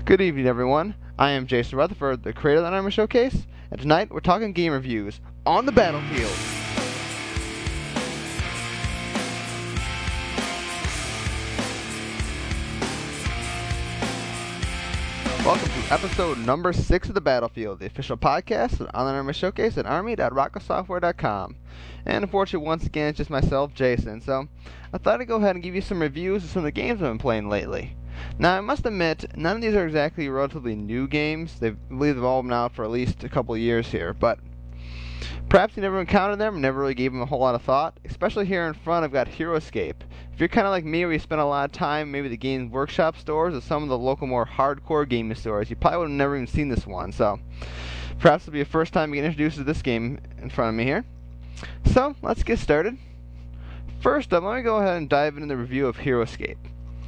Good evening, everyone. I am Jason Rutherford, the creator of the Army Showcase, and tonight we're talking game reviews on the battlefield. Welcome to episode number 6 of the Battlefield, the official podcast of Online Army Showcase at army.rocketsoftware.com. And unfortunately, once again, it's just myself, Jason, so I thought I'd go ahead and give you some reviews of some of the games I've been playing lately. Now, I must admit, none of these are exactly relatively new games. I believe they've all been out for at least a couple of years here, but perhaps you never encountered them, never really gave them a whole lot of thought. Especially here in front, I've got Hero Escape. If you're kind of like me, where you spend a lot of time maybe the Games Workshop stores or some of the local more hardcore gaming stores, you probably would have never even seen this one. So perhaps it'll be your first time you get introduced to this game in front of me here. So let's get started. First up, let me go ahead and dive into the review of Hero Escape.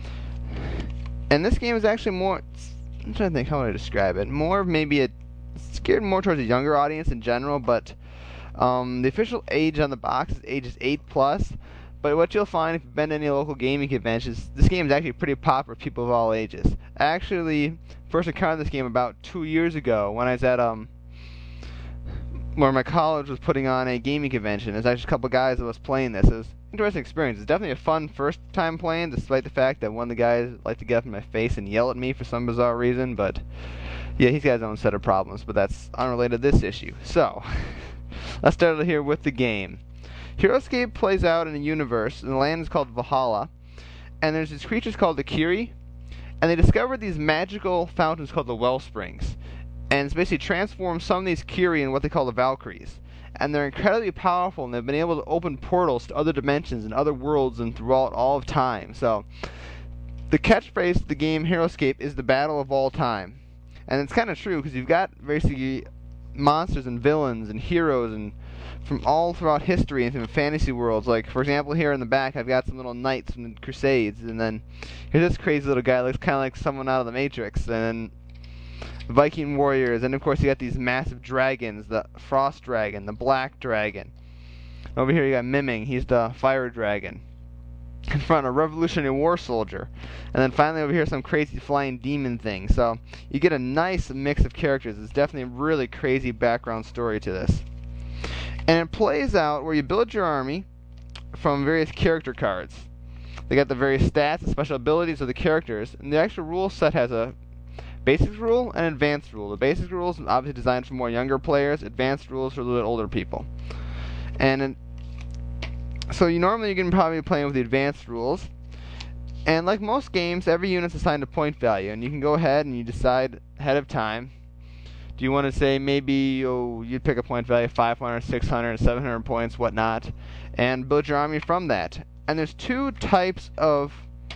And this game is actually more, I'm trying to think how would I describe it, more maybe it's geared more towards a younger audience in general, but the official age on the box is ages 8+, but what you'll find if you've been to any local gaming conventions, this game is actually pretty popular with people of all ages. I actually first encountered this game about 2 years ago when I was at where my college was putting on a gaming convention. There's actually a couple guys that was playing this. It was an interesting experience. It's definitely a fun first time playing, despite the fact that one of the guys liked to get up in my face and yell at me for some bizarre reason, but yeah, he's got his own set of problems, but that's unrelated to this issue. So, let's start here with the game. Hero Escape plays out in a universe, and the land is called Valhalla, and there's these creatures called the Kiri, and they discovered these magical fountains called the Wellsprings, and it's basically transformed some of these Kiri in what they call the Valkyries. And they're incredibly powerful, and they've been able to open portals to other dimensions and other worlds and throughout all of time. So, the catchphrase of the game Hero Escape is the battle of all time. And it's kind of true, because you've got basically monsters and villains and heroes and from all throughout history and from fantasy worlds. Like, for example, here in the back, I've got some little knights from the Crusades, and then here's this crazy little guy, looks kind of like someone out of the Matrix, and then Viking warriors, and of course you got these massive dragons, the Frost Dragon, the Black Dragon. Over here you got Miming, he's the Fire Dragon. In front, a Revolutionary War soldier. And then finally over here some crazy flying demon thing. So you get a nice mix of characters. It's definitely a really crazy background story to this. And it plays out where you build your army from various character cards. They got the various stats and special abilities of the characters, and the actual rule set has a basic rule and advanced rule. The basic rule is obviously designed for more younger players. Advanced rules for a little bit older people. So you're going to probably be playing with the advanced rules. And like most games, every unit's assigned a point value, and you can go ahead and you decide ahead of time. Do you want to say maybe you'd pick a point value of 500, 600, 700 points, whatnot, and build your army from that. And there's two types of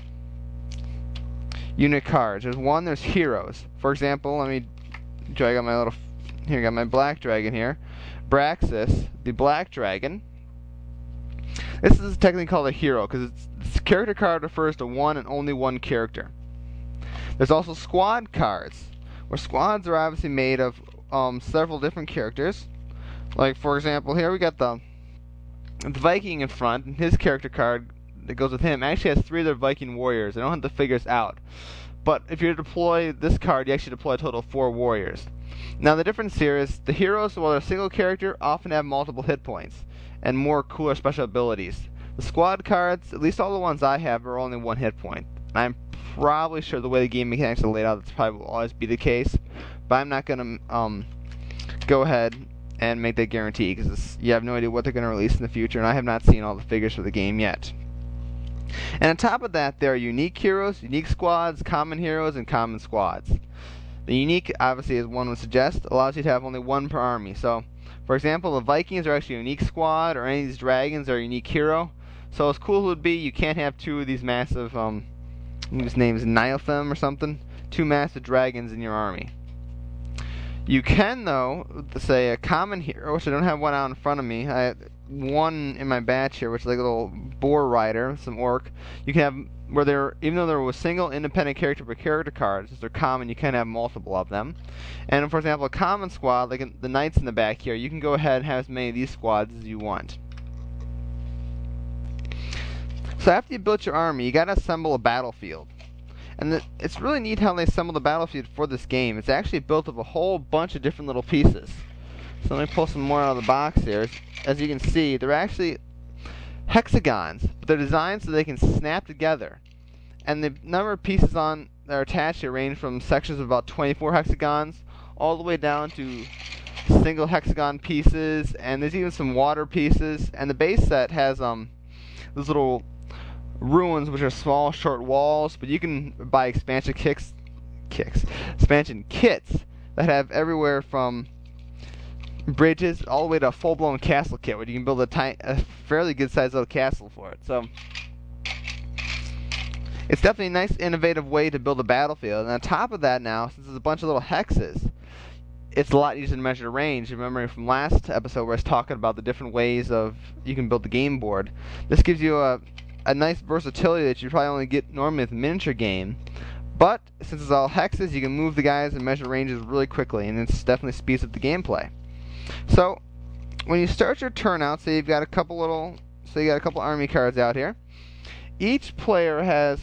unit cards. There's heroes. For example, I got my Black Dragon here. Braxis, the Black Dragon. This is technically called a hero because its character card refers to one and only one character. There's also squad cards, where squads are obviously made of several different characters. Like, for example, here we got the Viking in front, and his character card that goes with him actually has 3 other Viking warriors. I don't have the figures out. But if you deploy this card, you actually deploy a total of 4 warriors. Now, the difference here is the heroes, while they're a single character, often have multiple hit points and more cooler special abilities. The squad cards, at least all the ones I have, are only 1 hit point. I'm probably sure the way the game mechanics are laid out, that's probably will always be the case. But I'm not going to go ahead and make that guarantee, because you have no idea what they're going to release in the future, and I have not seen all the figures for the game yet. And on top of that, there are unique heroes, unique squads, common heroes, and common squads. The unique, obviously, as one would suggest, allows you to have only 1 per army. So, for example, the Vikings are actually a unique squad, or any of these dragons are a unique hero. So as cool as it would be, you can't have 2 of these massive, his name's Nilfim or something, 2 massive dragons in your army. You can, though, say a common hero, which I don't have one out in front of me. I have one in my batch here, which is like a little boar rider, some orc. You can have, even though there was a single independent character per character card, since they're common, you can have multiple of them. And for example, a common squad, like the knights in the back here, you can go ahead and have as many of these squads as you want. So after you built your army, you got to assemble a battlefield. And it's really neat how they assembled the battlefield for this game. It's actually built of a whole bunch of different little pieces. So let me pull some more out of the box here. As you can see, they're actually hexagons, but they're designed so they can snap together. And the number of pieces that are attached here range from sections of about 24 hexagons all the way down to single hexagon pieces, and there's even some water pieces. And the base set has those little ruins, which are small, short walls, but you can buy expansion kits that have everywhere from bridges all the way to a full-blown castle kit, where you can build a fairly good-sized little castle for it. So it's definitely a nice, innovative way to build a battlefield. And on top of that, now, since there's a bunch of little hexes, it's a lot easier to measure range. Remembering from last episode where I was talking about the different ways of you can build the game board, this gives you a nice versatility that you probably only get normally with a miniature game. But since it's all hexes, you can move the guys and measure ranges really quickly, and it definitely speeds up the gameplay. So when you start your turn out, say you got a couple army cards out here. Each player has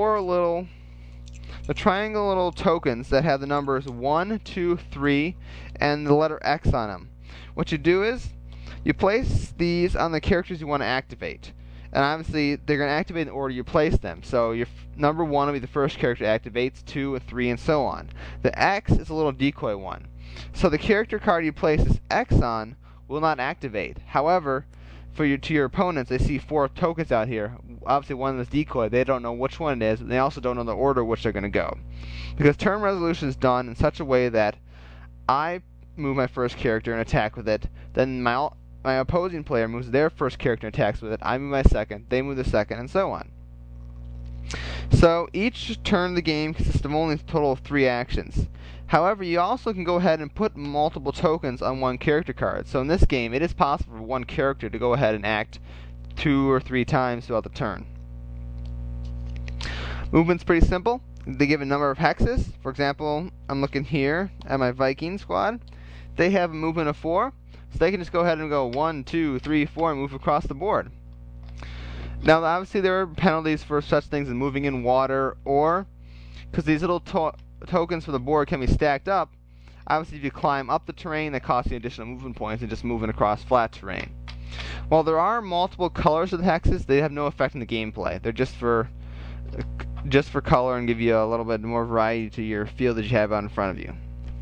the triangle little tokens that have the numbers 1, 2, 3, and the letter X on them. What you do is you place these on the characters you want to activate. And obviously, they're going to activate in the order you place them. So your number 1 will be the first character activates, 2, 3, and so on. The X is a little decoy one. So the character card you place this X on will not activate. However, to your opponents, they see 4 tokens out here. Obviously, one of them is decoy. They don't know which one it is, and they also don't know the order which they're going to go. Because turn resolution is done in such a way that I move my first character and attack with it, then my opposing player moves their first character and attacks with it, I move my second, they move the second, and so on. So each turn of the game consists of only a total of 3 actions. However, you also can go ahead and put multiple tokens on one character card. So in this game, it is possible for one character to go ahead and act 2 or 3 times throughout the turn. Movement's pretty simple. They give a number of hexes. For example, I'm looking here at my Viking squad. They have a movement of 4. So they can just go ahead and go 1, 2, 3, 4 and move across the board. Now, obviously, there are penalties for such things as moving in water, or because these little tokens for the board can be stacked up. Obviously, if you climb up the terrain, that costs you additional movement points and just moving across flat terrain. While there are multiple colors of the hexes, they have no effect on the gameplay. They're just for color and give you a little bit more variety to your field that you have out in front of you.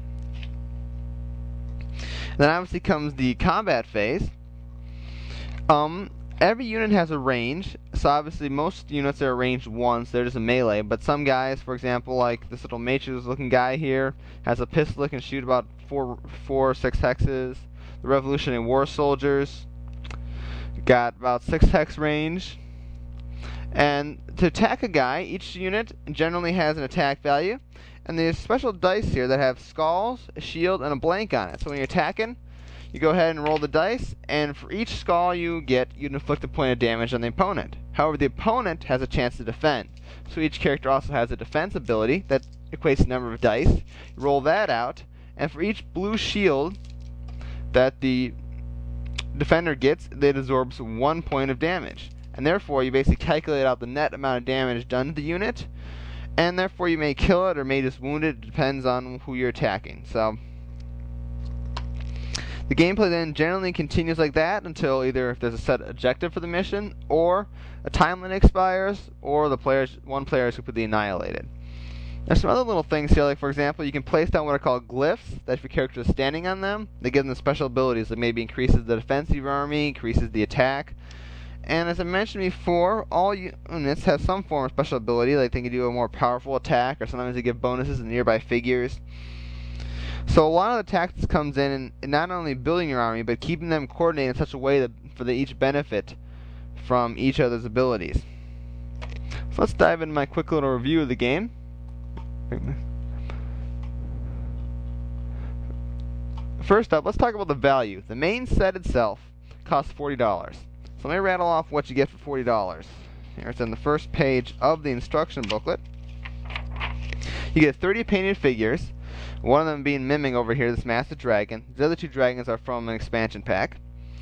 Then obviously comes the combat phase. Every unit has a range, so obviously most units are ranged 1, so they're just a melee, but some guys, for example, like this little matrix looking guy here, has a pistol that can shoot about 4 or 6 hexes. The Revolutionary War Soldiers got about 6 hex range. And to attack a guy, each unit generally has an attack value, and there's special dice here that have skulls, a shield, and a blank on it. So when you're attacking, you go ahead and roll the dice, and for each skull you get, you inflict a point of damage on the opponent. However, the opponent has a chance to defend. So each character also has a defense ability that equates the number of dice. You roll that out, and for each blue shield that the defender gets, it absorbs 1 point of damage. And therefore, you basically calculate out the net amount of damage done to the unit, and therefore you may kill it or may just wound it. It depends on who you're attacking. So the gameplay then generally continues like that until either if there's a set objective for the mission, or a time limit expires, or one player is completely annihilated. There's some other little things here, like for example, you can place down what are called glyphs, that if your character is standing on them, they give them special abilities that maybe increases the defense of your army, increases the attack. And as I mentioned before, all units have some form of special ability, like they can do a more powerful attack, or sometimes they give bonuses to nearby figures. So a lot of the tactics comes in not only building your army, but keeping them coordinated in such a way that they each benefit from each other's abilities. So let's dive into my quick little review of the game. First up, let's talk about the value. The main set itself costs $40. So let me rattle off what you get for $40. Here it's on the first page of the instruction booklet. You get 30 painted figures, one of them being Miming over here, this massive dragon. The other 2 dragons are from an expansion pack.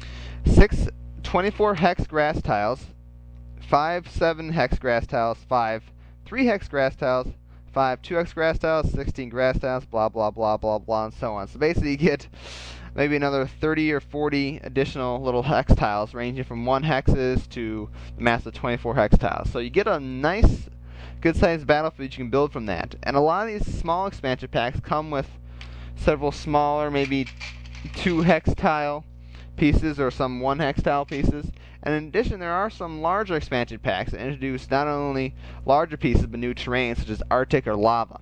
24 hex grass tiles, 7 hex grass tiles, 3 hex grass tiles, 5 2x grass tiles, 16 grass tiles, blah, blah, blah, blah, blah, and so on. So basically you get maybe another 30 or 40 additional little hex tiles ranging from 1 hexes to the massive 24 hex tiles. So you get a nice, good-sized battlefield you can build from that. And a lot of these small expansion packs come with several smaller, maybe 2 hex tile pieces or some 1 hex tile pieces. And in addition, there are some larger expansion packs that introduce not only larger pieces but new terrain such as Arctic or lava.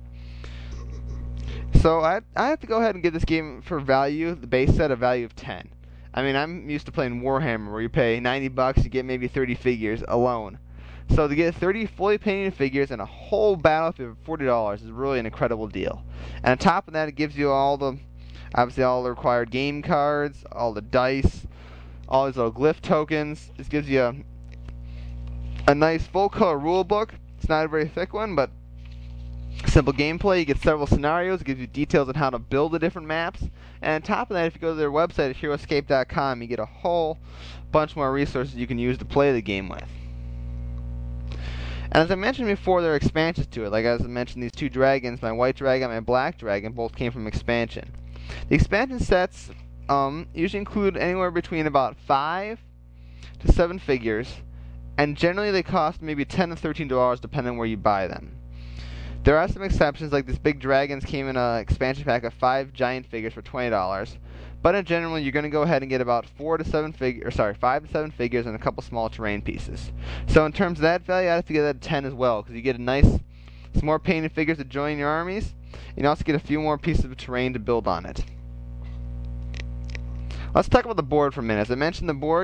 So I have to go ahead and give this game for value, the base set, a value of 10. I mean, I'm used to playing Warhammer where you pay $90, you get maybe 30 figures alone. So to get 30 fully painted figures and a whole battlefield for $40 is really an incredible deal. And on top of that, it gives you obviously all the required game cards, all the dice, all these little glyph tokens. This gives you a nice full color rule book. It's not a very thick one, but simple gameplay. You get several scenarios. It gives you details on how to build the different maps. And on top of that, if you go to their website at HeroEscape.com, you get a whole bunch more resources you can use to play the game with. And as I mentioned before, there are expansions to it. Like as I mentioned, these 2 dragons, my white dragon and my black dragon, both came from expansion. The expansion sets usually include anywhere between about 5 to 7 figures, and generally they cost maybe $10 to $13 depending on where you buy them. There are some exceptions, like this big dragons came in an expansion pack of 5 giant figures for $20. But in general, you're going to go ahead and get about 5 to 7 figures and a couple small terrain pieces. So in terms of that value, I'd have to give that a 10 as well, because you get some more painted figures to join your armies. You also get a few more pieces of terrain to build on it. Let's talk about the board for a minute. As I mentioned, the board,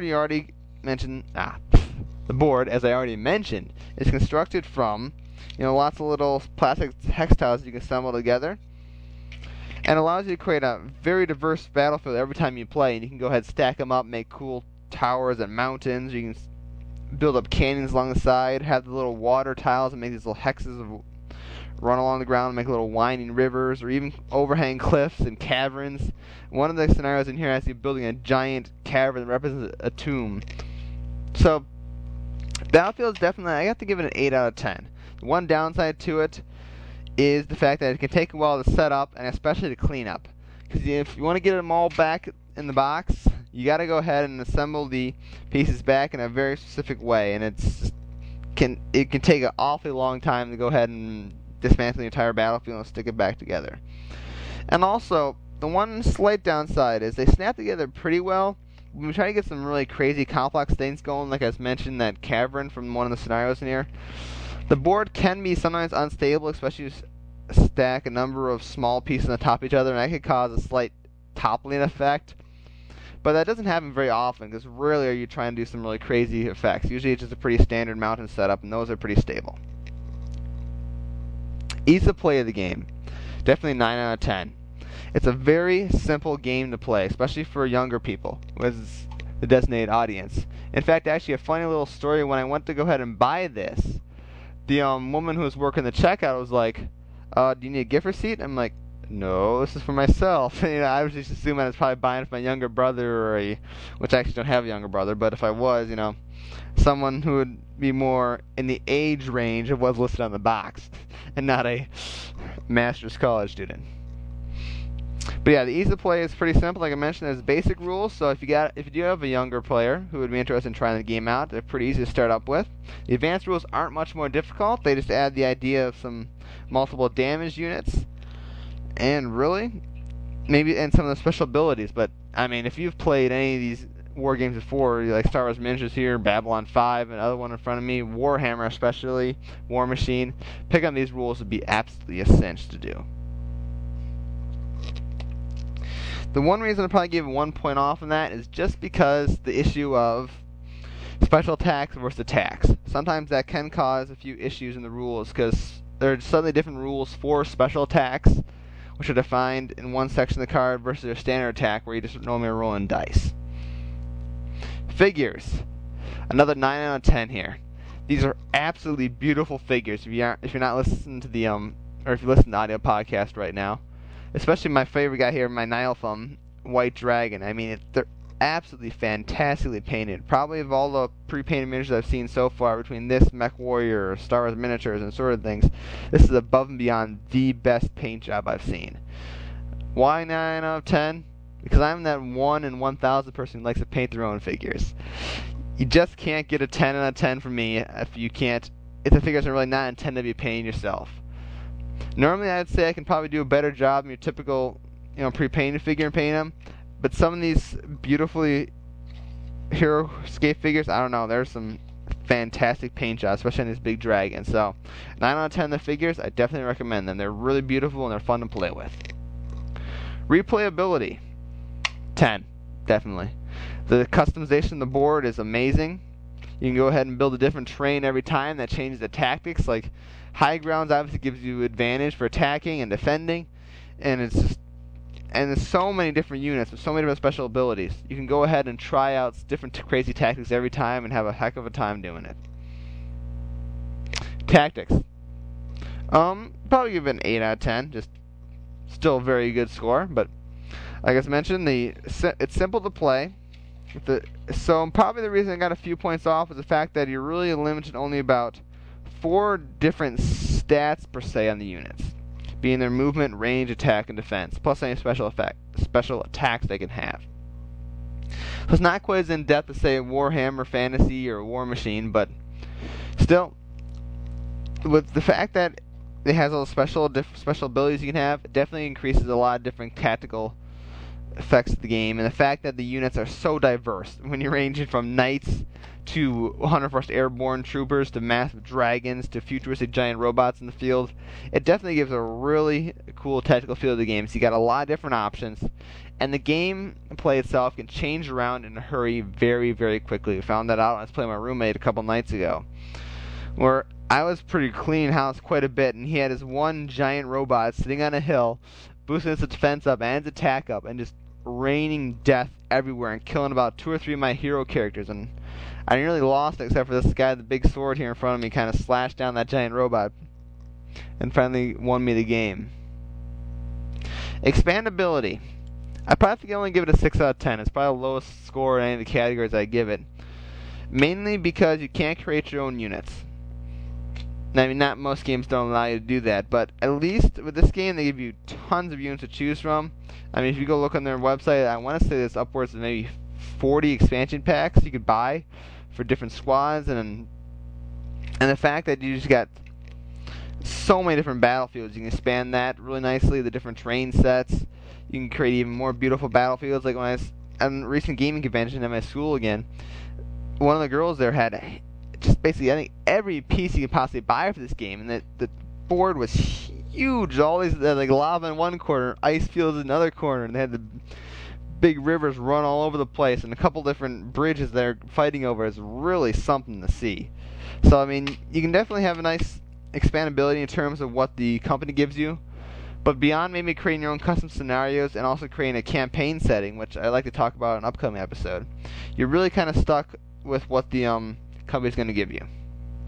the board, as I already mentioned, is constructed from lots of little plastic hex tiles you can assemble together, and allows you to create a very diverse battlefield every time you play. And you can go ahead and stack them up, make cool towers and mountains. You can build up canyons along the side, have the little water tiles and make these little hexes run along the ground and make little winding rivers, or even overhang cliffs and caverns. One of the scenarios in here has you building a giant cavern that represents a tomb. So Battlefield is definitely, I have to give it an 8 out of 10. The one downside to it is the fact that it can take a while to set up and especially to clean up. Because if you want to get them all back in the box, you got to go ahead and assemble the pieces back in a very specific way, and it can take an awfully long time to go ahead and dismantle the entire battlefield and stick it back together. And also, the one slight downside is they snap together pretty well. When we try to get some really crazy complex things going, like I mentioned, that cavern from one of the scenarios in here, the board can be sometimes unstable, especially if you stack a number of small pieces on top of each other, and that could cause a slight toppling effect. But that doesn't happen very often, because rarely are you trying to do some really crazy effects. Usually it's just a pretty standard mountain setup, and those are pretty stable. Ease of play of the game. Definitely 9 out of 10. It's a very simple game to play, especially for younger people, who is the designated audience. In fact, actually a funny little story, when I went to go ahead and buy this, the woman who was working the checkout was like, do you need a gift receipt? I'm like, no, this is for myself. I was just assuming I was probably buying it for my younger brother, which I actually don't have a younger brother, but if I was, someone who would be more in the age range of what's listed on the box, and not a master's college student. But yeah, the ease of play is pretty simple. Like I mentioned, there's basic rules, so if you do have a younger player who would be interested in trying the game out, they're pretty easy to start up with. The advanced rules aren't much more difficult. They just add the idea of some multiple damage units, and really, and some of the special abilities. But I mean, if you've played any of these war games before, like Star Wars Miniatures here, Babylon 5, another one in front of me, Warhammer especially, War Machine, picking up these rules would be absolutely a cinch to do. The one reason I'll probably give 1 point off on that is just because the issue of special attacks versus attacks. Sometimes that can cause a few issues in the rules, because there are suddenly different rules for special attacks, which are defined in one section of the card, versus a standard attack where you just normally are rolling dice. Figures. Another 9 out of 10 here. These are absolutely beautiful figures. If you're not listening to the or if you listen to the audio podcast right now, especially my favorite guy here, my Nilfum White Dragon. I mean, they're absolutely fantastically painted. Probably of all the pre-painted miniatures I've seen so far, between this, Mech Warrior, Star Wars miniatures, and sort of things, this is above and beyond the best paint job I've seen. Why 9 out of 10? Because I'm that 1 in 1,000 person who likes to paint their own figures. You just can't get a 10 out of 10 from me if the figures are really not intended to be painted yourself. Normally, I'd say I can probably do a better job than your typical, pre-painted figure and paint them. But some of these beautifully HeroScape figures, I don't know, there's some fantastic paint jobs, especially on these big dragons. So, 9 out of 10 of the figures, I definitely recommend them. They're really beautiful and they're fun to play with. Replayability, 10, definitely. The customization of the board is amazing. You can go ahead and build a different terrain every time that changes the tactics. Like, high grounds obviously gives you advantage for attacking and defending, and there's so many different units with so many different special abilities. You can go ahead and try out different crazy tactics every time and have a heck of a time doing it. Tactics. Probably give it an 8 out of 10. Just still a very good score, but like I mentioned, it's simple to play. So probably the reason I got a few points off is the fact that you're really limited only about 4 different stats per se on the units, being their movement, range, attack, and defense, plus any special attacks they can have. So it's not quite as in depth as say Warhammer Fantasy or War Machine, but still, with the fact that it has all the special abilities you can have, it definitely increases a lot of different tactical effects of the game, and the fact that the units are so diverse, when you're ranging from knights to 101st Airborne troopers to massive dragons to futuristic giant robots in the field, it definitely gives a really cool tactical feel to the game. So you got a lot of different options, and the game play itself can change around in a hurry very, very quickly. I found that out when I was playing with my roommate a couple nights ago, where I was pretty clean house quite a bit, and he had his one giant robot sitting on a hill, boosting his defense up and his attack up, and just raining death everywhere and killing about 2 or 3 of my hero characters. And I nearly lost it, except for this guy with the big sword here in front of me kind of slashed down that giant robot and finally won me the game. Expandability. I probably think I only give it a 6 out of 10. It's probably the lowest score in any of the categories I give it. Mainly because you can't create your own units. I mean, not most games don't allow you to do that, but at least with this game, they give you tons of units to choose from. I mean, if you go look on their website, I want to say there's upwards of maybe 40 expansion packs you could buy for different squads, and the fact that you just got so many different battlefields. You can expand that really nicely, the different terrain sets. You can create even more beautiful battlefields. Like when I was at a recent gaming convention at my school again, one of the girls there had just basically, I think, every piece you could possibly buy for this game, and the board was huge. All these like lava in one corner, ice fields in another corner, and they had the big rivers run all over the place, and a couple different bridges they're fighting over. Is really something to see. So I mean, you can definitely have a nice expandability in terms of what the company gives you, but beyond maybe creating your own custom scenarios and also creating a campaign setting, which I like to talk about in an upcoming episode, you're really kind of stuck with what the company's going to give you.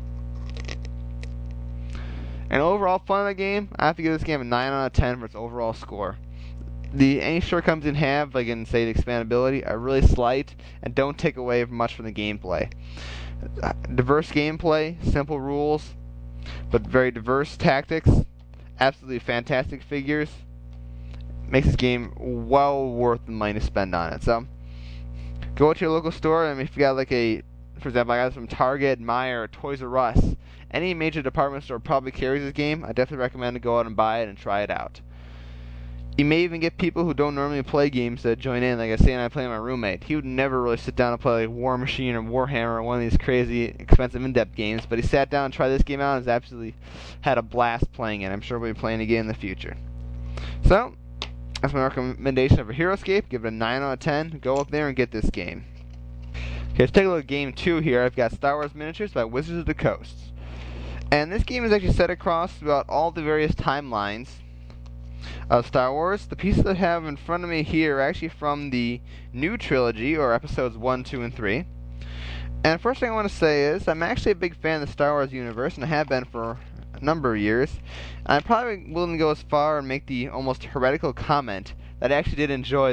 And overall fun of the game, I have to give this game a 9 out of 10 for its overall score. Any shortcomings it have, like in say the expandability, are really slight and don't take away much from the gameplay. Diverse gameplay, simple rules, but very diverse tactics, absolutely fantastic figures, makes this game well worth the money to spend on it. So go to your local store. I mean, if you got for example, I got this from Target, Meijer, or Toys R Us. Any major department store probably carries this game. I definitely recommend to go out and buy it and try it out. You may even get people who don't normally play games to join in. Like I say, and I play with my roommate. He would never really sit down and play like War Machine or Warhammer or one of these crazy, expensive, in-depth games. But he sat down and tried this game out and has absolutely had a blast playing it. I'm sure we'll be playing again in the future. So, that's my recommendation of a HeroScape. Give it a 9 out of 10. Go up there and get this game. Okay, let's take a look at game 2 here. I've got Star Wars Miniatures by Wizards of the Coast. And this game is actually set across throughout all the various timelines of Star Wars. The pieces that I have in front of me here are actually from the new trilogy, or episodes 1, 2, and 3. And first thing I want to say is, I'm actually a big fan of the Star Wars universe, and I have been for a number of years. And I'm probably willing to go as far and make the almost heretical comment that I actually did enjoy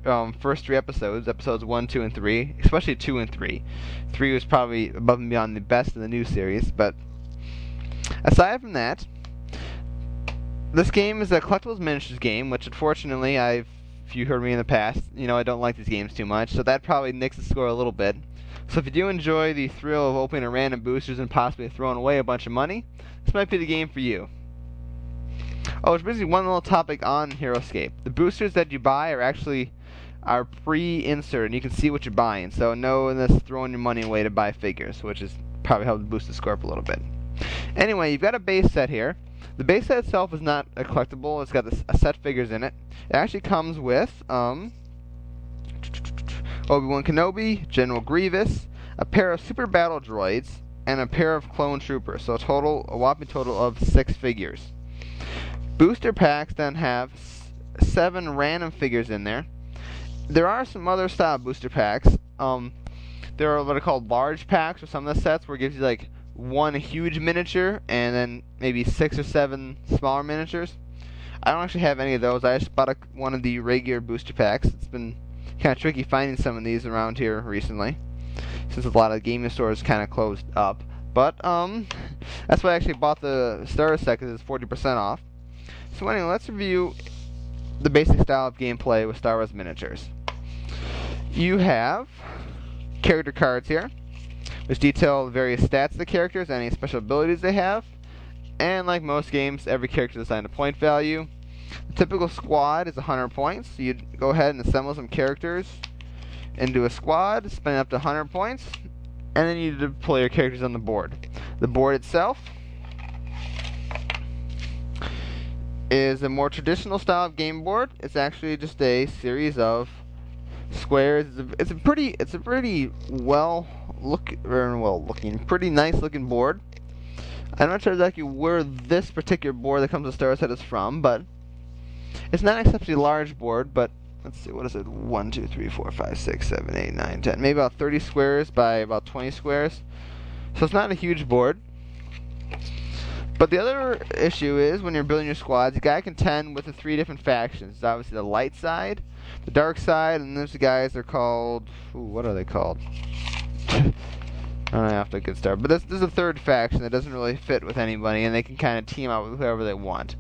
first three episodes, episodes 1, 2, and 3, especially 2 and 3. 3 was probably above and beyond the best in the new series, but aside from that, this game is a collectibles miniatures game, which unfortunately if you heard me in the past, I don't like these games too much, so that probably nicks the score a little bit. So if you do enjoy the thrill of opening random boosters and possibly throwing away a bunch of money, this might be the game for you. Oh, there's basically one little topic on HeroScape. The boosters that you buy are pre-inserted, and you can see what you're buying. So no this throwing your money away to buy figures, which is probably helped boost the score up a little bit. Anyway, you've got a base set here. The base set itself is not a collectible. It's got a set figures in it. It actually comes with Obi-Wan Kenobi, General Grievous, a pair of Super Battle Droids, and a pair of Clone Troopers. So a whopping total of 6 figures. Booster packs then have 7 random figures in there. There are some other style booster packs. There are what are called large packs for some of the sets, where it gives you like 1 huge miniature and then maybe 6 or 7 smaller miniatures. I don't actually have any of those. I just bought one of the regular booster packs. It's been kind of tricky finding some of these around here recently, since a lot of gaming stores kind of closed up. But that's why I actually bought the starter set, because it's 40% off. So anyway, let's review the basic style of gameplay with Star Wars miniatures. You have character cards here, which detail the various stats of the characters and any special abilities they have. And like most games, every character is assigned a point value. The typical squad is 100 points. So you go ahead and assemble some characters into a squad, spend up to 100 points, and then you deploy your characters on the board. The board itself is a more traditional style of game board. It's actually just a series of squares. It's a pretty pretty nice looking board. I'm not sure exactly where this particular board that comes with Star Set is from, but it's not an exceptionally large board. But let's see, what is it? 1, 2, 3, 4, 5, 6, 7, 8, 9, 10. Maybe about 30 squares by about 20 squares. So it's not a huge board. But the other issue is, when you're building your squads, you gotta contend with the 3 different factions. It's obviously the light side, the dark side, and there's the guys, they're called... what are they called? I don't have to get started. But there's a third faction that doesn't really fit with anybody, and they can kind of team out with whoever they want.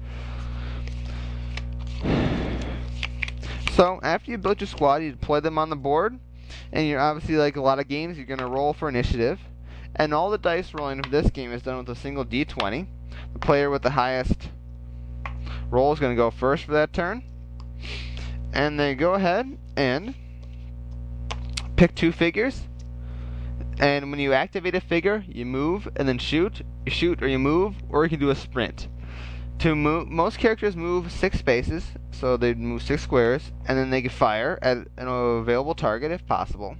So, after you build your squad, you deploy them on the board, and you're obviously, like a lot of games, you're gonna roll for initiative. And all the dice rolling for this game is done with a single D20. The player with the highest roll is going to go first for that turn. And they go ahead and pick 2 figures. And when you activate a figure, you move and then shoot. You shoot or you move, or you can do a sprint. To move, most characters move 6 spaces, so they move 6 squares, and then they can fire at an available target if possible.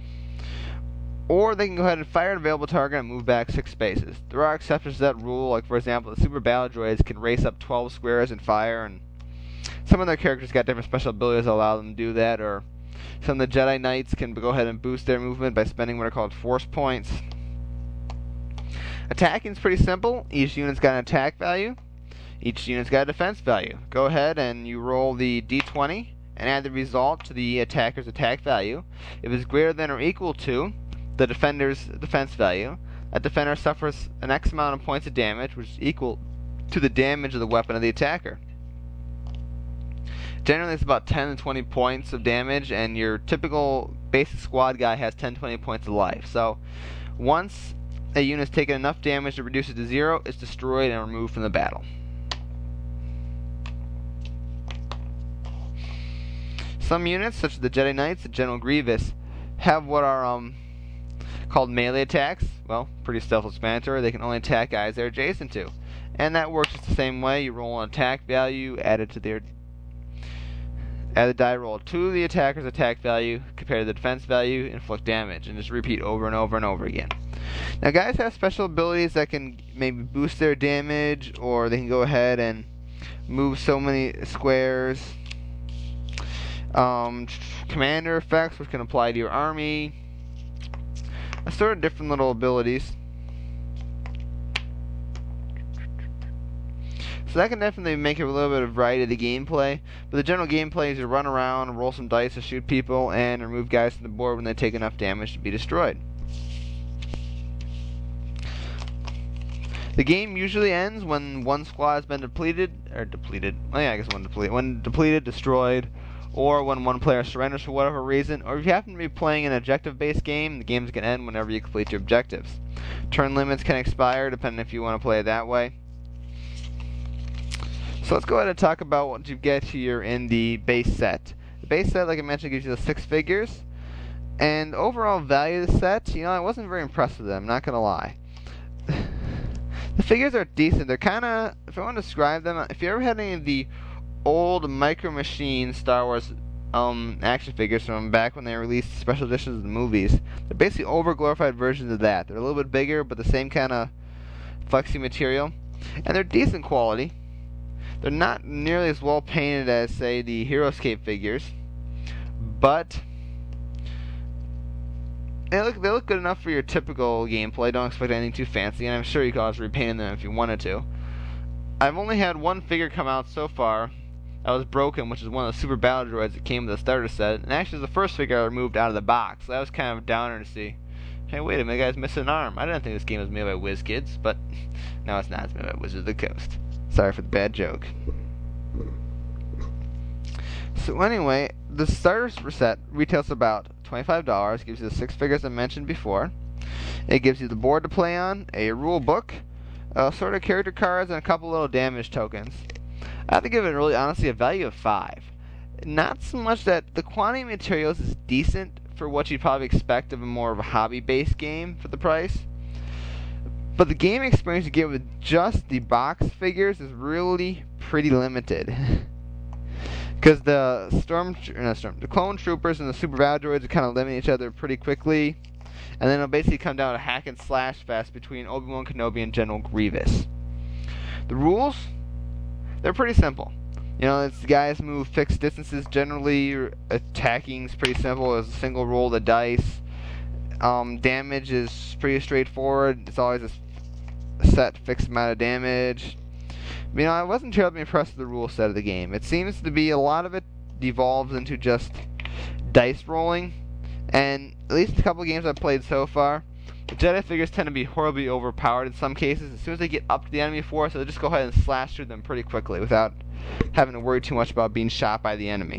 Or they can go ahead and fire an available target and move back 6 spaces. There are exceptions to that rule, like for example, the Super Battle Droids can race up 12 squares and fire, and some of their characters got different special abilities that allow them to do that, or some of the Jedi Knights can go ahead and boost their movement by spending what are called force points. Attacking is pretty simple. Each unit's got an attack value. Each unit's got a defense value. Go ahead and you roll the D20 and add the result to the attacker's attack value. If it's greater than or equal to the defender's defense value, that defender suffers an X amount of points of damage, which is equal to the damage of the weapon of the attacker. Generally, it's about 10 to 20 points of damage, and your typical basic squad guy has 10 to 20 points of life. So, once a unit's taken enough damage to reduce it to 0, it's destroyed and removed from the battle. Some units, such as the Jedi Knights and General Grievous, have what are called melee attacks. Well, pretty self-explanatory. They can only attack guys they're adjacent to. And that works just the same way. You roll an attack value, add the die roll to the attacker's attack value, compare to the defense value, inflict damage, and just repeat over and over and over again. Now, guys have special abilities that can maybe boost their damage, or they can go ahead and move so many squares. Commander effects, which can apply to your army. A sort of different little abilities. So that can definitely make it a little bit of variety of the gameplay. But the general gameplay is you run around, roll some dice to shoot people, and remove guys from the board when they take enough damage to be destroyed. The game usually ends when one squad has been depleted, when depleted, destroyed, or when one player surrenders for whatever reason, or if you happen to be playing an objective-based game, the games can end whenever you complete your objectives. Turn limits can expire, depending if you want to play it that way. So let's go ahead and talk about what you get here in the base set. The base set, like I mentioned, gives you the 6 figures, and overall value of the set, I wasn't very impressed with them, I'm not going to lie. The figures are decent. They're kind of, if I want to describe them, if you ever had any of the old Micro Machines Star Wars action figures from back when they released special editions of the movies, they're basically over-glorified versions of that. They're a little bit bigger, but the same kind of flexy material. And they're decent quality. They're not nearly as well painted as, say, the HeroScape figures, but they look good enough for your typical gameplay. Don't expect anything too fancy, and I'm sure you could always repaint them if you wanted to. I've only had one figure come out so far that was broken, which is one of the Super Battle Droids that came with the starter set, and actually it was the first figure I removed out of the box, so that was kind of a downer to see. Hey, wait a minute, the guy's missing an arm. I didn't think this game was made by WizKids, but no, it's not. It's made by Wizards of the Coast. Sorry for the bad joke. So anyway, the starter set retails about $25, gives you the 6 figures I mentioned before. It gives you the board to play on, a rule book, sort of character cards, and a couple little damage tokens. I have to give it really honestly a value of 5. Not so much that the quantity of materials is decent for what you'd probably expect of a hobby-based game for the price, but the game experience you get with just the box figures is really pretty limited. Because the clone troopers and the Super Battle Droids are kind of limiting each other pretty quickly, and then it'll basically come down to hack and slash fest between Obi-Wan Kenobi and General Grievous. The rules, they're pretty simple. It's guys move fixed distances generally. Attacking is pretty simple. It's a single roll of the dice. Damage is pretty straightforward. It's always a set fixed amount of damage. I wasn't terribly impressed with the rule set of the game. It seems to be a lot of it devolves into just dice rolling, and at least a couple of games I've played so far, the Jedi figures tend to be horribly overpowered in some cases. As soon as they get up to the enemy force, they'll just go ahead and slash through them pretty quickly without having to worry too much about being shot by the enemy.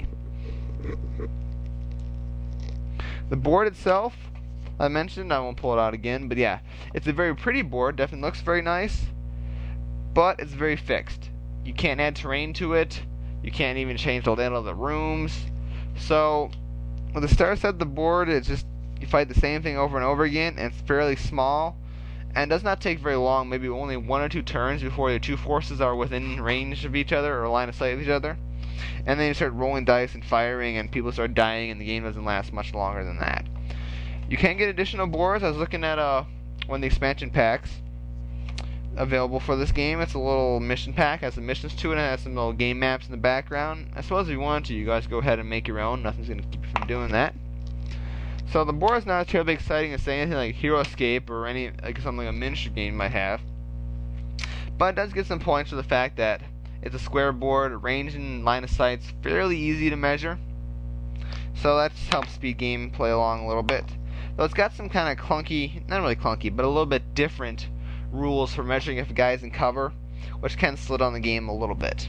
The board itself, I mentioned, I won't pull it out again, but yeah, it's a very pretty board, definitely looks very nice, but it's very fixed. You can't add terrain to it, you can't even change the layout of the rooms, so with the starter set of the board, it's just, you fight the same thing over and over again, and it's fairly small, and does not take very long, maybe only 1 or 2 turns before the two forces are within range of each other, or line of sight of each other, and then you start rolling dice and firing, and people start dying, and the game doesn't last much longer than that. You can get additional boards. I was looking at one of the expansion packs available for this game. It's a little mission pack, has some missions to it, and has some little game maps in the background. I suppose if you want to, you guys go ahead and make your own. Nothing's going to keep you from doing that. So the board is not terribly exciting to say anything like HeroScape or something like a miniature game might have. But it does get some points for the fact that it's a square board, range and line of sight's fairly easy to measure. So that helps speed gameplay along a little bit. Though it's got some kind of clunky, not really clunky, but a little bit different rules for measuring if a guy's in cover, which can slow down the game a little bit.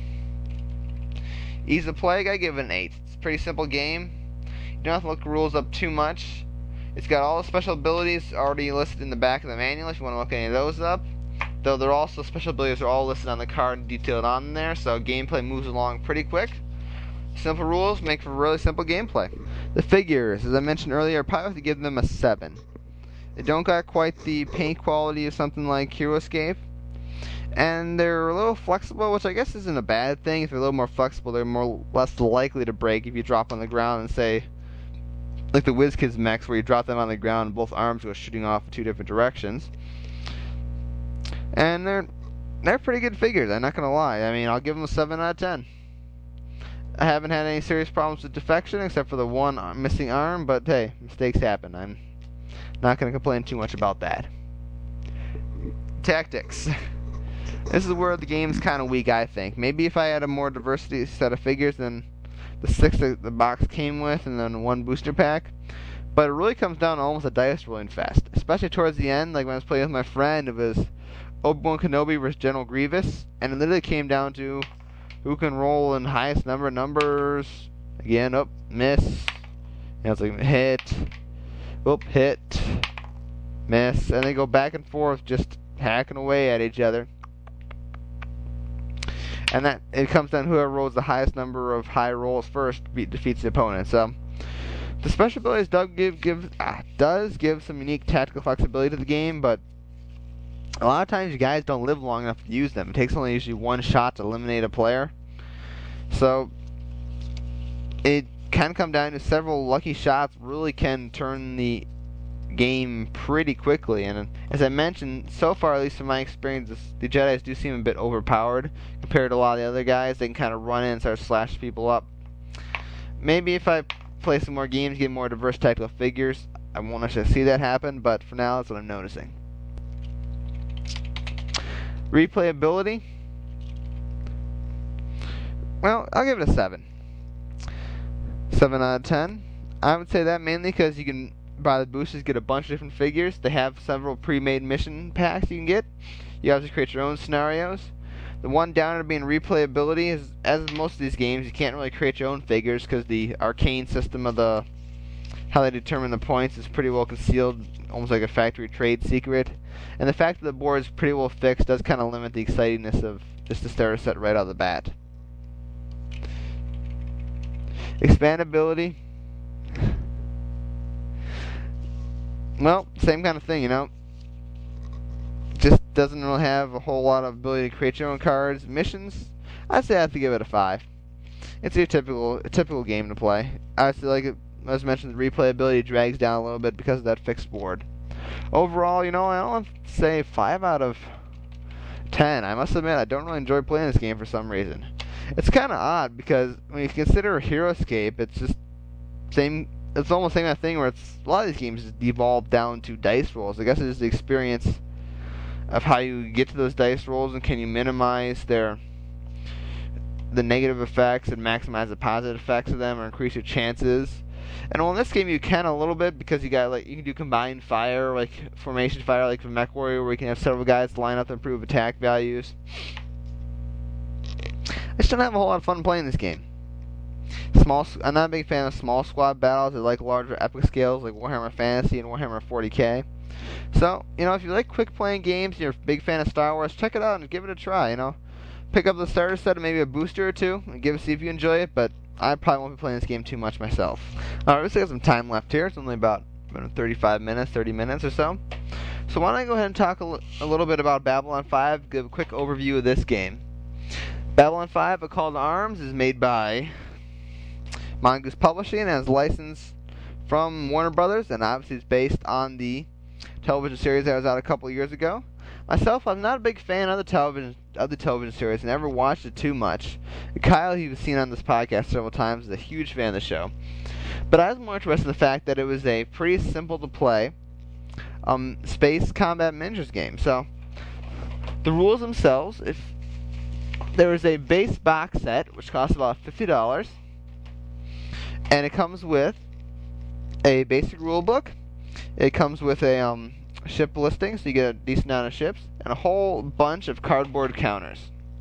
Ease of play, I give it an 8. It's a pretty simple game. You don't have to look the rules up too much. It's got all the special abilities already listed in the back of the manual if you want to look any of those up. Though they're also, special abilities are all listed on the card and detailed on there, so gameplay moves along pretty quick. Simple rules make for really simple gameplay. The figures, as I mentioned earlier, I probably have to give them a 7. They don't got quite the paint quality of something like HeroScape, and they're a little flexible, which I guess isn't a bad thing. If they're a little more flexible, they're less likely to break if you drop on the ground and say, like the WizKids mechs, where you drop them on the ground and both arms go shooting off in 2 different directions. And they're pretty good figures, I'm not going to lie. I'll give them a 7 out of 10. I haven't had any serious problems with defection except for the one missing arm, but hey, mistakes happen. I'm not going to complain too much about that. Tactics. This is where the game's kind of weak, I think. Maybe if I had a more diversity set of figures than the 6 that the box came with and then 1 booster pack. But it really comes down to almost a dice rolling fest. Especially towards the end, like when I was playing with my friend, it was Obi-Wan Kenobi versus General Grievous. And it literally came down to who can roll in highest number of numbers. Again, miss. And it's like hit, hit, miss. And they go back and forth just hacking away at each other. And that it comes down to whoever rolls the highest number of high rolls first defeats the opponent. So the special abilities does give some unique tactical flexibility to the game, but a lot of times you guys don't live long enough to use them. It takes only usually one shot to eliminate a player. So it can come down to several lucky shots really can turn the game pretty quickly. And as I mentioned, so far, at least from my experience, the Jedis do seem a bit overpowered compared to a lot of the other guys. They can kind of run in and start slashing people up. Maybe if I play some more games, get more diverse tactical figures, I won't necessarily see that happen, but for now, that's what I'm noticing. Replayability? Well, I'll give it a 7. 7 out of 10. I would say that mainly because you can buy the boosters, get a bunch of different figures. They have several pre-made mission packs you can get. You have to create your own scenarios. The one downer being replayability is, as in most of these games, you can't really create your own figures because the arcane system of how they determine the points is pretty well concealed, almost like a factory trade secret. And the fact that the board is pretty well fixed does kind of limit the excitingness of just the starter set right out of the bat. Expandability. Well, same kind of thing, you know. Just doesn't really have a whole lot of ability to create your own cards. Missions, I'd say I have to give it a 5. It's a typical game to play. I feel like it, as mentioned, the replayability drags down a little bit because of that fixed board. Overall, you know, I don't say 5 out of 10. I must admit, I don't really enjoy playing this game for some reason. It's kind of odd because when you consider HeroScape, it's just same. It's almost the same kind of thing where it's a lot of these games just devolve down to dice rolls. I guess it's the experience of how you get to those dice rolls and can you minimize the negative effects and maximize the positive effects of them or increase your chances. And well, in this game you can a little bit because you can do combined fire, like formation fire, like from MechWarrior, where you can have several guys line up to improve attack values. I just don't have a whole lot of fun playing this game. I'm not a big fan of small squad battles. I like larger epic scales like Warhammer Fantasy and Warhammer 40k. So, you know, if you like quick playing games and you're a big fan of Star Wars, check it out and give it a try, you know. Pick up the starter set and maybe a booster or two and see if you enjoy it, but I probably won't be playing this game too much myself. Alright, we still got some time left here. It's only about 30 minutes or so. So why don't I go ahead and talk a little bit about Babylon 5, give a quick overview of this game. Babylon 5, A Call to Arms, is made by Mongoose Publishing and has license from Warner Brothers, and obviously it's based on the television series that was out a couple of years ago. Myself, I'm not a big fan of the television series. I never watched it too much. Kyle, who's seen on this podcast several times, is a huge fan of the show. But I was more interested in the fact that it was a pretty simple to play space combat miniatures game. So the rules themselves, if there is a base box set which costs about $50, and it comes with a basic rule book. It comes with a ship listing, so you get a decent amount of ships, and a whole bunch of cardboard counters.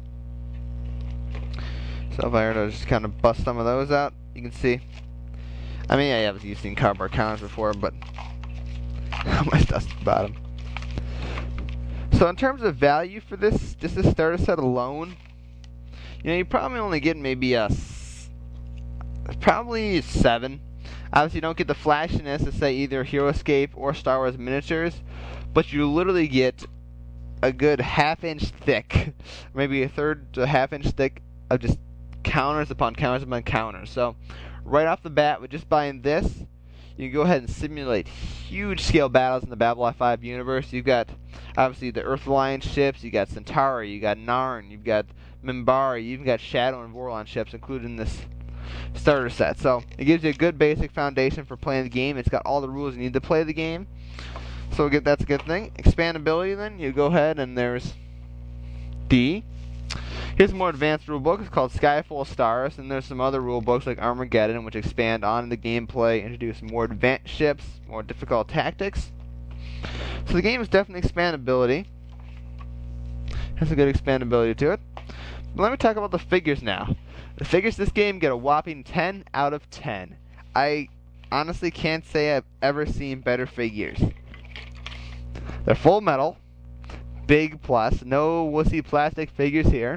So if I were to just kind of bust some of those out, you can see. I mean, yeah, you've seen cardboard counters before, but my stuff's at the bottom. So in terms of value for this, just this starter set alone, you know, you probably only get maybe probably 7. Obviously, you don't get the flashiness of, say, either HeroScape or Star Wars miniatures, but you literally get a good half-inch thick, maybe a third to a half-inch thick of just counters upon counters upon counters. So, right off the bat, with just buying this, you can go ahead and simulate huge-scale battles in the Babylon 5 universe. You've got, obviously, the Earth Alliance ships, you got Centauri, you got Narn, you've got Minbari, you even got Shadow and Vorlon ships included in this starter set. So it gives you a good basic foundation for playing the game. It's got all the rules you need to play the game. So that's a good thing. Expandability, then you go ahead and there's D. Here's a more advanced rulebook. It's called Sky Full of Stars, and there's some other rulebooks like Armageddon, which expand on the gameplay, introduce more advanced ships, more difficult tactics. So the game is definitely expandability. Has a good expandability to it. But let me talk about the figures now. The figures this game get a whopping 10 out of 10. I honestly can't say I've ever seen better figures. They're full metal. Big plus. No wussy plastic figures here.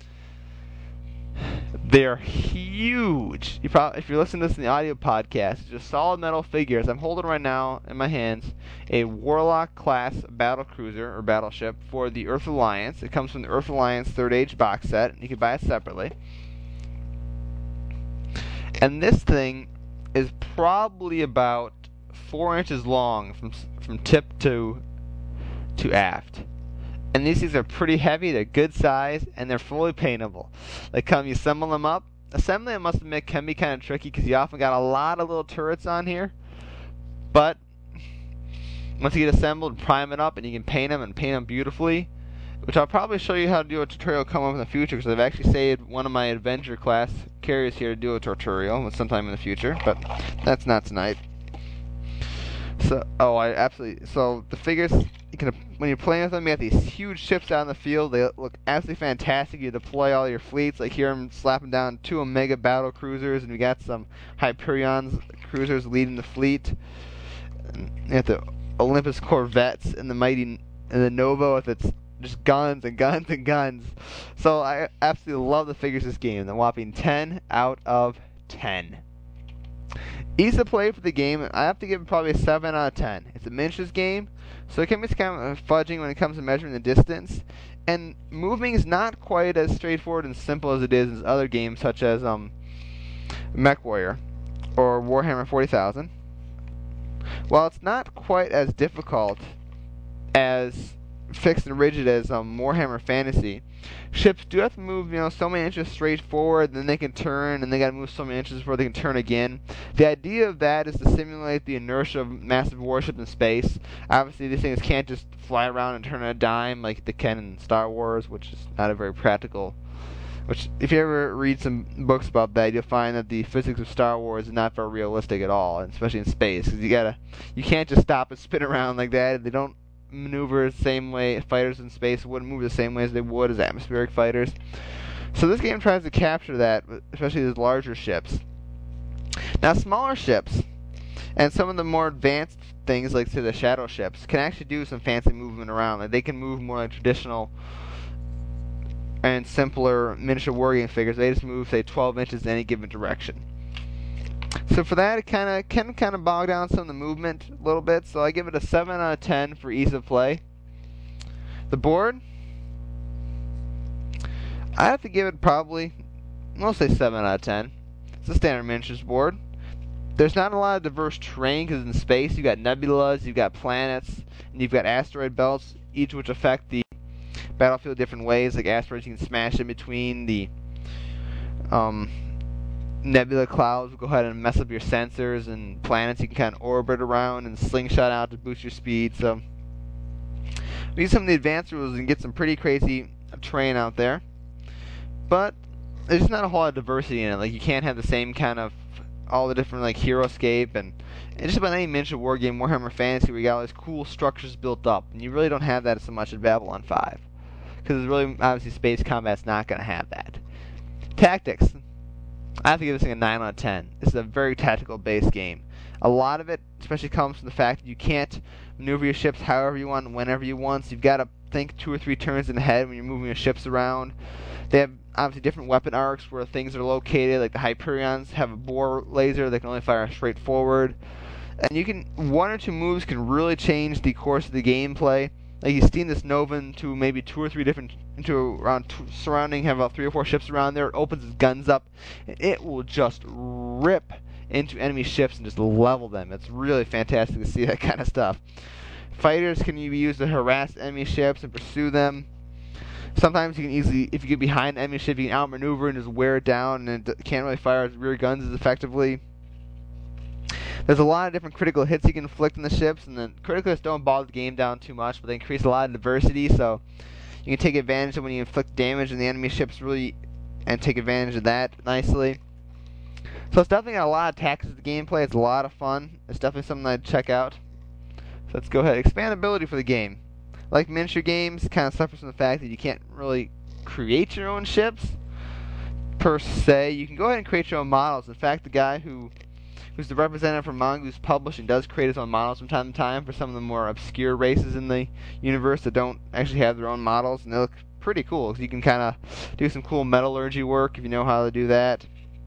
They're huge. If you're listening to this in the audio podcast, it's just solid metal figures. I'm holding right now in my hands a Warlock class battle cruiser or battleship for the Earth Alliance. It comes from the Earth Alliance Third Age box set, and you can buy it separately. And this thing is probably about 4 inches long from tip to aft. And these things are pretty heavy, they're good size, and they're fully paintable. You assemble them up. Assembly, I must admit, can be kind of tricky because you often got a lot of little turrets on here. But once you get assembled, prime it up, and you can paint them beautifully. Which I'll probably show you how to do a tutorial coming up in the future because I've actually saved one of my Avenger class carriers here to do a tutorial sometime in the future. But that's not tonight. So the figures, when you're playing with them, you have these huge ships out in the field. They look absolutely fantastic. You deploy all your fleets. Like here, I'm slapping down 2 Omega battle cruisers, and we got some Hyperion cruisers leading the fleet. And you have the Olympus corvettes and the Nova with its just guns and guns and guns. So I absolutely love the figures of this game. The whopping 10 out of 10. Ease of play for the game, I have to give it probably a 7 out of 10. It's a miniatures game, so it can be kind of fudging when it comes to measuring the distance. And moving is not quite as straightforward and simple as it is in other games such as MechWarrior or Warhammer 40,000. While it's not quite as difficult as fixed and rigid as Warhammer Fantasy, ships do have to move, so many inches straight forward, then they can turn, and they got to move so many inches before they can turn again. The idea of that is to simulate the inertia of massive warships in space. Obviously, these things can't just fly around and turn on a dime like they can in Star Wars, which is not a very practical. Which, if you ever read some books about that, you'll find that the physics of Star Wars is not very realistic at all, especially in space, because you can't just stop and spin around like that. They don't maneuver the same way. Fighters in space wouldn't move the same way as they would as atmospheric fighters. So this game tries to capture that, especially these larger ships. Now, smaller ships and some of the more advanced things, like say the shadow ships, can actually do some fancy movement around. Like they can move more like traditional and simpler miniature wargame figures. They just move, say, 12 inches in any given direction. So for that, it can bog down some of the movement a little bit. So I give it a 7 out of 10 for ease of play. The board, I have to give it probably, I'll say 7 out of 10. It's a standard miniatures board. There's not a lot of diverse terrain because in space you've got nebulas, you've got planets, and you've got asteroid belts, each which affect the battlefield different ways. Like asteroids, you can smash in between the nebula clouds, will go ahead and mess up your sensors, and planets you can kind of orbit around and slingshot out to boost your speed. So we use some of the advanced rules and get some pretty crazy terrain out there. But there's just not a whole lot of diversity in it. Like you can't have the same kind of all the different like HeroScape and just about any miniature war game, Warhammer Fantasy, where you got all these cool structures built up, and you really don't have that so much in Babylon 5. Because really, obviously, space combat's not going to have that. Tactics. I have to give this thing a 9 out of 10. This is a very tactical-based game. A lot of it especially comes from the fact that you can't maneuver your ships however you want, whenever you want. So you've got to think 2 or 3 turns ahead when you're moving your ships around. They have, obviously, different weapon arcs where things are located. Like the Hyperions have a bore laser that can only fire straight forward. And 1 or 2 moves can really change the course of the gameplay. Like you steam this Nova into maybe 2 or 3 different, surrounding, have about 3 or 4 ships around there. It opens its guns up, and it will just rip into enemy ships and just level them. It's really fantastic to see that kind of stuff. Fighters can be used to harass enemy ships and pursue them. Sometimes you can easily, if you get behind an enemy ship, you can outmaneuver and just wear it down, and it can't really fire its rear guns as effectively. There's a lot of different critical hits you can inflict on the ships, and then critical hits don't bog the game down too much, but they increase a lot of diversity, so You can take advantage of when you inflict damage in the enemy ships and take advantage of that nicely. So it's definitely got a lot of tactics to the gameplay. It's a lot of fun. It's definitely something I'd check out. So let's go ahead. Expandability for the game. Like miniature games, it kind of suffers from the fact that you can't really create your own ships per se. You can go ahead and create your own models. In fact, the guy who's the representative for Mongoose Publishing does create his own models from time to time for some of the more obscure races in the universe that don't actually have their own models, and they look pretty cool. So you can kind of do some cool metallurgy work if you know how to do that.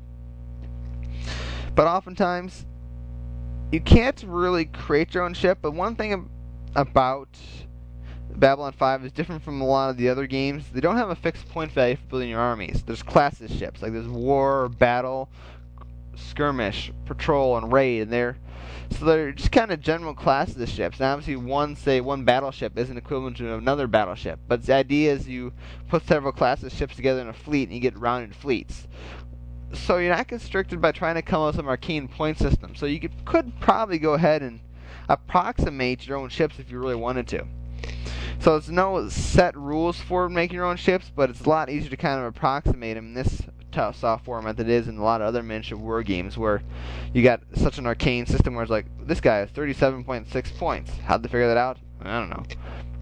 But oftentimes, you can't really create your own ship, but one thing about Babylon 5 is different from a lot of the other games. They don't have a fixed point value for building your armies. There's classes ships, like there's war, battle, skirmish, patrol, and raid, and they're just kind of general classes of ships. And obviously, one battleship isn't equivalent to another battleship, but the idea is you put several classes of ships together in a fleet, and you get rounded fleets. So you're not constricted by trying to come up with some arcane point system. So you could probably go ahead and approximate your own ships if you really wanted to. So there's no set rules for making your own ships, but it's a lot easier to kind of approximate them in this soft format than it is in a lot of other miniature war games where you got such an arcane system where it's like, this guy has 37.6 points. How'd they figure that out? I don't know.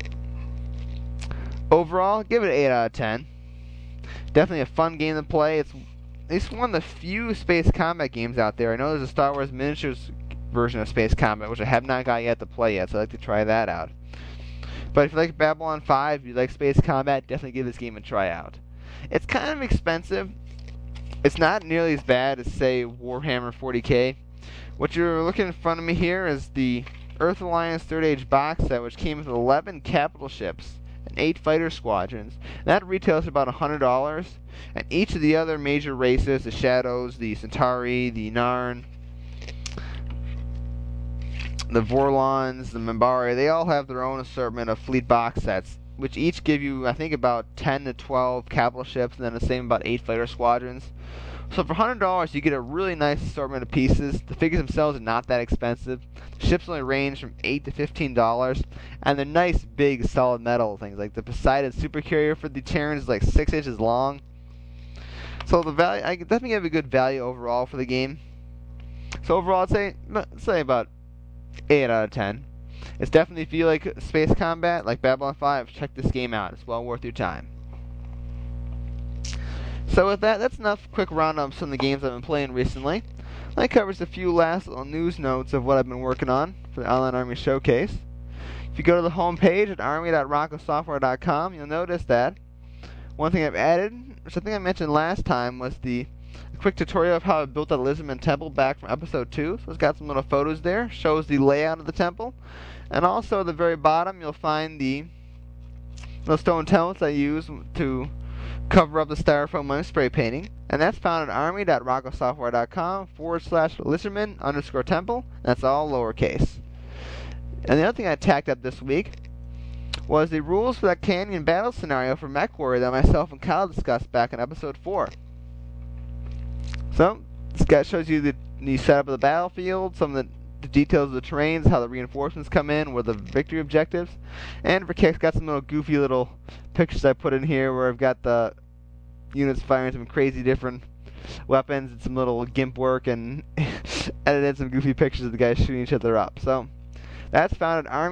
Overall, give it an 8 out of 10. Definitely a fun game to play. It's one of the few space combat games out there. I know there's a Star Wars miniatures version of Space Combat, which I have not got yet to play yet, so I'd like to try that out. But if you like Babylon 5, if you like space combat, definitely give this game a try out. It's kind of expensive. It's not nearly as bad as, say, Warhammer 40k. What you're looking in front of me here is the Earth Alliance Third Age box set, which came with 11 capital ships and 8 fighter squadrons. And that retails about $100. And each of the other major races, the Shadows, the Centauri, the Narn, the Vorlons, the Minbari, they all have their own assortment of fleet box sets, which each give you, I think, about 10 to 12 capital ships, and then the same about 8 fighter squadrons. So for $100, you get a really nice assortment of pieces. The figures themselves are not that expensive. The ships only range from $8 to $15, and they're nice, big, solid metal things. Like the Poseidon Supercarrier for the Terrans is like 6 inches long. So the value, I definitely give a good value overall for the game. So overall, I'd say about 8 out of 10. It's definitely, if you like space combat, like Babylon 5, check this game out. It's well worth your time. So with that, that's enough quick roundup of some of the games I've been playing recently. That covers a few last little news notes of what I've been working on for the Online Army Showcase. If you go to the home page at army.rockosoftware.com, you'll notice that one thing I've added, which I think I mentioned last time, was the quick tutorial of how I built that Lizardman temple back from episode 2. So it's got some little photos there, shows the layout of the temple. And also at the very bottom, you'll find the little stone templates I use to cover up the styrofoam money spray painting. And that's found at army.rockosoftware.com/lizardman_temple. That's all lowercase. And the other thing I tacked up this week was the rules for that canyon battle scenario for MechWarrior that myself and Kyle discussed back in episode 4. So, this guy shows you the setup of the battlefield, some of the details of the terrains, how the reinforcements come in, what are the victory objectives. And for kicks, got some little goofy little pictures I put in here where I've got the units firing some crazy different weapons and some little GIMP work, and edited some goofy pictures of the guys shooting each other up. So, that's found at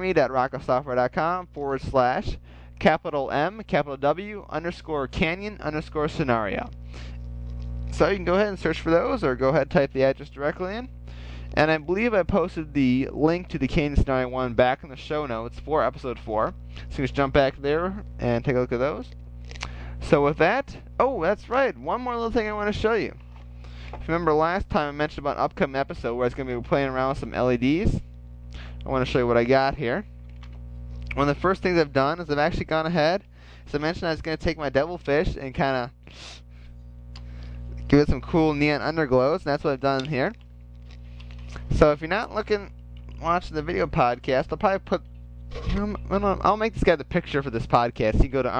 army.rockosoftware.com/M_W_canyon_scenario. So you can go ahead and search for those, or go ahead and type the address directly in. And I believe I posted the link to the Canyon Scenario 1 back in the show notes for episode 4. So just jump back there and take a look at those. So with that, oh, that's right, one more little thing I want to show you. If you remember last time I mentioned about an upcoming episode where I was going to be playing around with some LEDs. I want to show you what I got here. One of the first things I've done is I've actually gone ahead. As I mentioned, I was going to take my Devilfish and kind of give it some cool neon underglows, and that's what I've done here. So if you're not watching the video podcast, I'll probably put, I'll make this guy the picture for this podcast. You can go to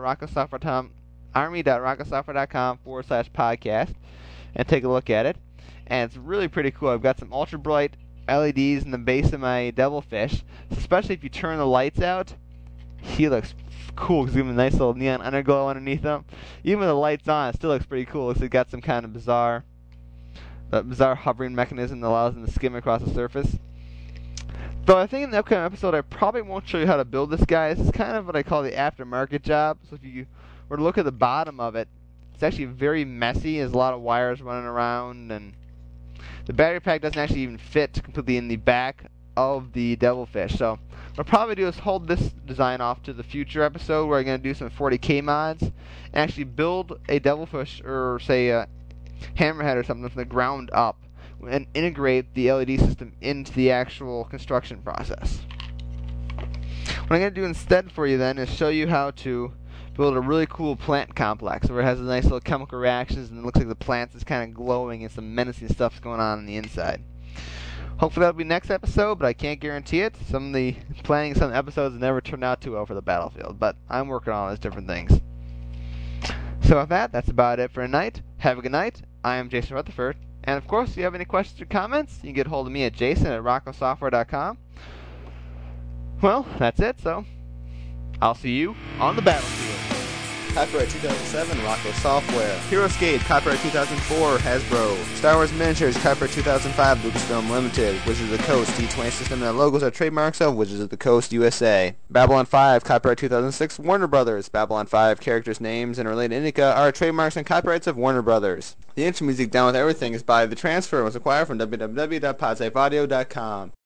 army.rockosoftware.com/podcast and take a look at it. And it's really pretty cool. I've got some ultra bright LEDs in the base of my Devilfish, especially if you turn the lights out. he looks cool because he has a nice little neon underglow underneath him. Even with the lights on, it still looks pretty cool. Looks like it's got some kind of bizarre hovering mechanism that allows him to skim across the surface. Though I think in the upcoming episode I probably won't show you how to build this guy. This is kind of what I call the aftermarket job. So if you were to look at the bottom of it, it's actually very messy. There's a lot of wires running around, and the battery pack doesn't actually even fit completely in the back of the Devilfish. So what I'll probably do is hold this design off to the future episode where I'm going to do some 40K mods and actually build a Devilfish, or say a Hammerhead or something, from the ground up and integrate the LED system into the actual construction process. What I'm going to do instead for you then is show you how to build a really cool plant complex where it has a nice little chemical reactions and it looks like the plants is kind of glowing and some menacing stuff's going on the inside. Hopefully that'll be next episode, but I can't guarantee it. Some of the episodes never turned out too well for the Battlefield, but I'm working on all those different things. So with that, that's about it for tonight. Have a good night. I am Jason Rutherford. And of course, if you have any questions or comments, you can get hold of me at jason@roccosoftware.com. Well, that's it, so I'll see you on the battlefield. Copyright 2007, Rocco Software. Heroescape, copyright 2004, Hasbro. Star Wars Miniatures, copyright 2005, Lucasfilm Limited. Wizards of the Coast, D20 System, and the logos are trademarks of Wizards of the Coast, USA. Babylon 5, copyright 2006, Warner Brothers. Babylon 5 characters' names and related indica are trademarks and copyrights of Warner Brothers. The intro music Down With Everything is by The Transfer and was acquired from www.podsafeaudio.com.